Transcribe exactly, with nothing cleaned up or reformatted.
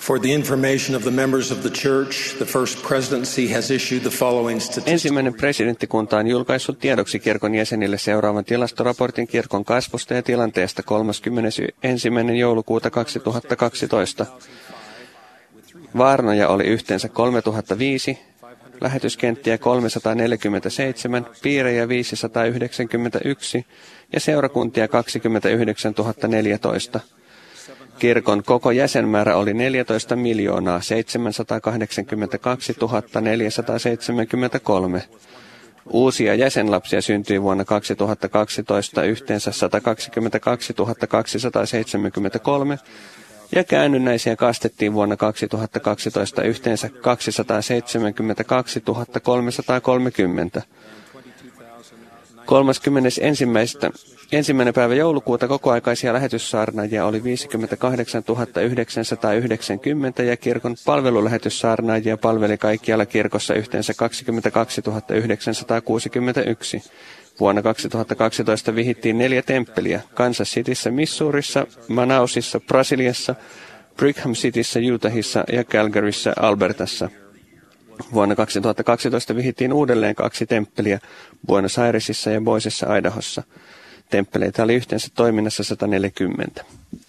For the information of the members of the church, the First Presidency has issued the following statistics. Ensimmäinen presidenttikunta on julkaissut tiedoksi kirkon jäsenille seuraavan tilastoraportin kirkon kasvusta ja tilanteesta kolmaskymmenesensimmäinen joulukuuta kaksituhattakaksitoista. Vaarnoja oli yhteensä kolmetuhatta viisi, lähetyskenttiä kolmesataaneljäkymmentäseitsemän, piirejä viisisataayhdeksänkymmentäyksi ja seurakuntia kaksikymmentäyhdeksäntuhatta neljätoista. Kirkon koko jäsenmäärä oli neljätoista miljoonaa seitsemänsataakahdeksankymmentäkaksituhatta neljäsataaseitsemänkymmentäkolme. Uusia jäsenlapsia syntyi vuonna kaksituhattakaksitoista yhteensä sata kaksikymmentäkaksituhatta kaksisataaseitsemänkymmentäkolme ja käännynnäisiä kastettiin vuonna kaksituhattakaksitoista yhteensä kaksisataaseitsemänkymmentäkaksituhatta kolmesataakolmekymmentä. kolmaskymmenesensimmäinen Ensimmäinen päivä joulukuuta kokoaikaisia lähetyssaarnaajia oli viisikymmentäkahdeksantuhatta yhdeksänsataayhdeksänkymmentä ja kirkon palvelulähetyssaarnaajia palveli kaikkialla kirkossa yhteensä kaksikymmentäkaksituhatta yhdeksänsataakuusikymmentäyksi. Vuonna kaksituhattakaksitoista vihittiin neljä temppeliä Kansas Cityssä, Missourissa, Manausissa, Brasiliassa, Brigham Cityssä, Utahissa ja Calgaryssä, Albertassa. Vuonna kaksituhattakaksitoista vihittiin uudelleen kaksi temppeliä Buenos Airesissa ja Boisessa, Idahossa. Temppeleitä oli yhteensä toiminnassa sata neljäkymmentä.